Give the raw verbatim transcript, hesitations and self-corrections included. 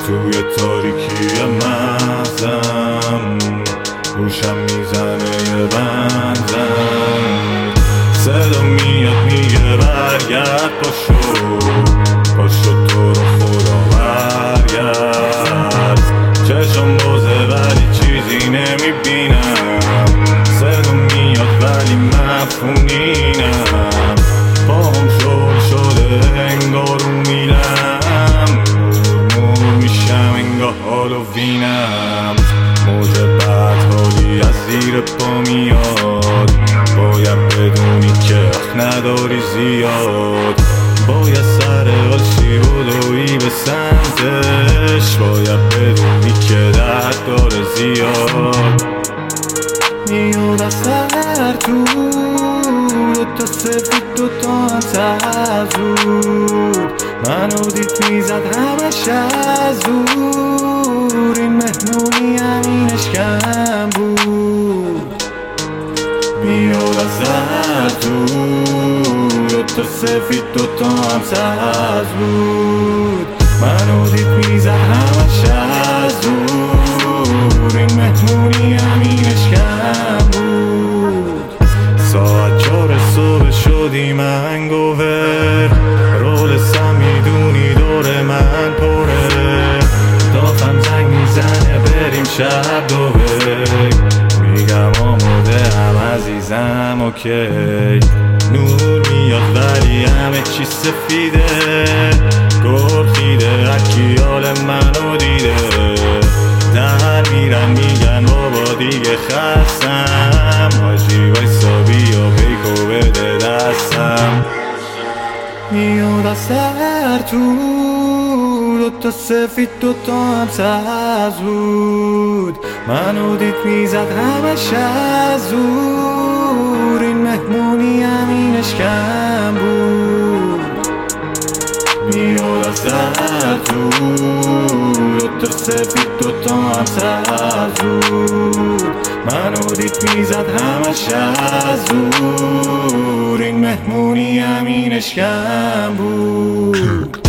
توی تاریکی مغزم گوشم میزنه یه بنزم، صدا میاد میگه برگرد پاشو پاشو تو رو خدا برگرد. چشم بازه ولی چیزی نمیبینم، صدا میاد ولی مفهوم نینم. پاهم شل شده انگار رو میرم، نور نور میشم انگار هالووینم. موج بدحالی از زیر پا میاد، باید بدونی که وقت نداری زیاد. باید سر آلشی بدوی به سمتش، باید بدونی که درد داره زیاد. میاد از سر تو دوتا سفید دوتا هم سزود، منو دید میزد همش از دور. این مهمونی همینش کم بود. میاد از سر تو دوتا سفید دوتا هم سز بود، منو دید میزد همش از دور. این مهمونی همینش کم بود. ساعت چار صبح شدیم انگوور، رول سم میدونی دور من پره. دافم زنگ میزنه بریم شب دوبه، میگم آماده هم عزیزم اوکی. نور میاد ولی همه چی سفیده، گرخیده هرکی حال منو دیده. در میرن میگن بابا دیگه خستم، حاجی وایسا بیا پیکو بده دستم. میاد از سر تو دوتا سفید دوتا هم سز بود، منو دید میزد همش از دور. این مهمونی همینش کم بود. میاد از سر تو دوتا سفید دوتا هم سز بود، منو دید میزد همش از دور. این مهمونی همینش کم بود.